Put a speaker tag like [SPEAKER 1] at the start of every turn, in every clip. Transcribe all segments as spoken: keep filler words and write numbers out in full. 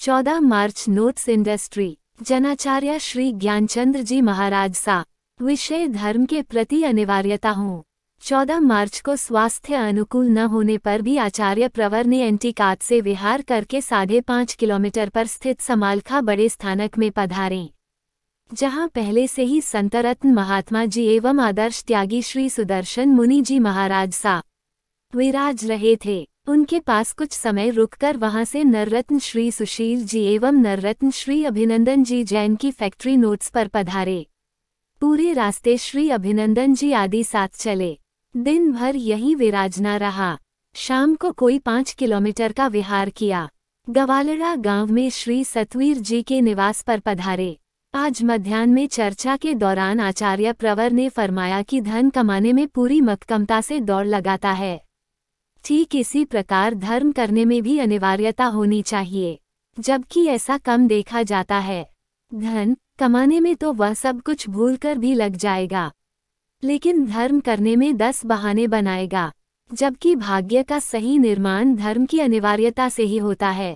[SPEAKER 1] चौदह March notes industry जनाचार्य श्री ज्ञानचंद्र जी महाराज सा विषय धर्म के प्रति अनिवार्यता हूँ। चौदह मार्च को स्वास्थ्य अनुकूल न होने पर भी आचार्य प्रवर ने एंटीकात से विहार करके साढ़े पाँच किलोमीटर पर स्थित समालखा बड़े स्थानक में पधारे, जहां पहले से ही संतरत्न महात्मा जी एवं आदर्श त्यागी श्री सुदर्शन मुनि जी महाराज सा विराज रहे थे। उनके पास कुछ समय रुककर वहां से नररत्न श्री सुशील जी एवं नररत्न श्री अभिनंदन जी जैन की फैक्ट्री नोट्स पर पधारे। पूरे रास्ते श्री अभिनंदन जी आदि साथ चले। दिन भर यही विराजना रहा। शाम को कोई पाँच किलोमीटर का विहार किया। गवालड़ा गांव में श्री सतवीर जी के निवास पर पधारे। आज मध्याह्न में चर्चा के दौरान आचार्य प्रवर ने फरमाया कि धन कमाने में पूरी मक्कमता से दौड़ लगाता है, ठीक इसी प्रकार धर्म करने में भी अनिवार्यता होनी चाहिए, जबकि ऐसा कम देखा जाता है। धन कमाने में तो वह सब कुछ भूलकर भी लग जाएगा, लेकिन धर्म करने में दस बहाने बनाएगा, जबकि भाग्य का सही निर्माण धर्म की अनिवार्यता से ही होता है।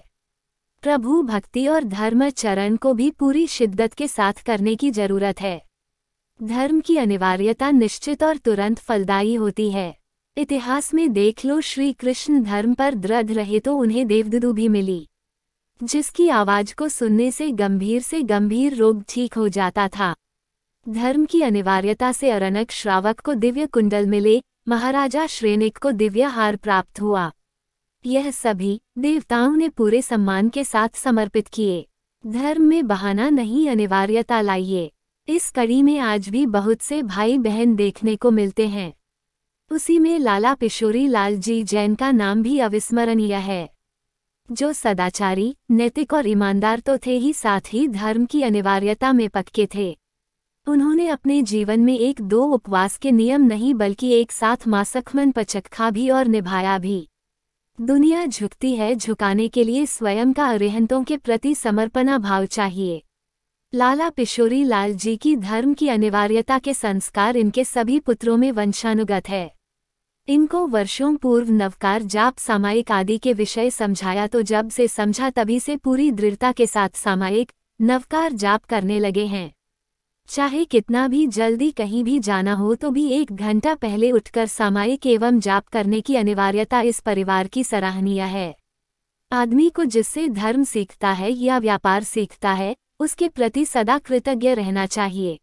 [SPEAKER 1] प्रभु भक्ति और धर्म चरण को भी पूरी शिद्दत के साथ करने की जरूरत है। धर्म की अनिवार्यता निश्चित और तुरंत फलदायी होती है। इतिहास में देख लो, श्री कृष्ण धर्म पर दृढ़ रहे तो उन्हें देवदूत भी मिली, जिसकी आवाज को सुनने से गंभीर से गंभीर रोग ठीक हो जाता था। धर्म की अनिवार्यता से अरनक श्रावक को दिव्य कुंडल मिले, महाराजा श्रेनिक को दिव्य हार प्राप्त हुआ। यह सभी देवताओं ने पूरे सम्मान के साथ समर्पित किए। धर्म में बहाना नहीं, अनिवार्यता लाइए। इस कड़ी में आज भी बहुत से भाई बहन देखने को मिलते हैं। उसी में लाला पिशोरी लाल जी जैन का नाम भी अविस्मरणीय है, जो सदाचारी, नैतिक और ईमानदार तो थे ही, साथ ही धर्म की अनिवार्यता में पक्के थे। उन्होंने अपने जीवन में एक दो उपवास के नियम नहीं बल्कि एक साथ मासकमन पचखा भी और निभाया भी। दुनिया झुकती है, झुकाने के लिए स्वयं का अरिहंतों के प्रति समर्पणा भाव चाहिए। लाला पिशोरी लाल जी की धर्म की अनिवार्यता के संस्कार इनके सभी पुत्रों में वंशानुगत है। इनको वर्षों पूर्व नवकार जाप सामायिक आदि के विषय समझाया तो जब से समझा तभी से पूरी दृढ़ता के साथ सामायिक नवकार जाप करने लगे हैं। चाहे कितना भी जल्दी कहीं भी जाना हो तो भी एक घंटा पहले उठकर सामायिक एवं जाप करने की अनिवार्यता इस परिवार की सराहनीय है। आदमी को जिससे धर्म सीखता है या व्यापार सीखता है, उसके प्रति सदा कृतज्ञ रहना चाहिए।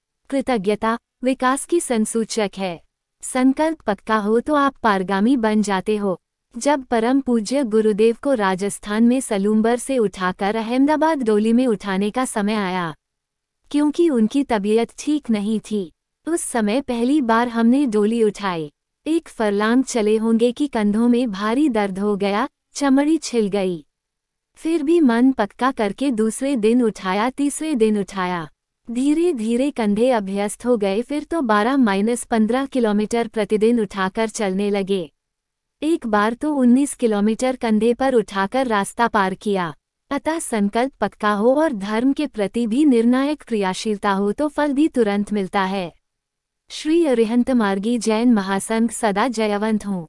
[SPEAKER 1] कृतज्ञता विकास की संसूचक है। संकल्प पक्का हो तो आप पारगामी बन जाते हो। जब परम पूज्य गुरुदेव को राजस्थान में सलूम्बर से उठाकर अहमदाबाद डोली में उठाने का समय आया, क्योंकि उनकी तबीयत ठीक नहीं थी, उस समय पहली बार हमने डोली उठाई। एक फरलांग चले होंगे कि कंधों में भारी दर्द हो गया, चमड़ी छिल गई। फिर भी मन पक्का करके दूसरे दिन उठाया, तीसरे दिन उठाया। धीरे धीरे कंधे अभ्यस्त हो गए, फिर तो बारह माइनस पंद्रह किलोमीटर प्रतिदिन उठाकर चलने लगे। एक बार तो उन्नीस किलोमीटर कंधे पर उठाकर रास्ता पार किया। अतः संकल्प पक्का हो और धर्म के प्रति भी निर्णायक क्रियाशीलता हो तो फल भी तुरंत मिलता है। श्री अरिहंत मार्गी जैन महासंघ सदा जयवंत हों।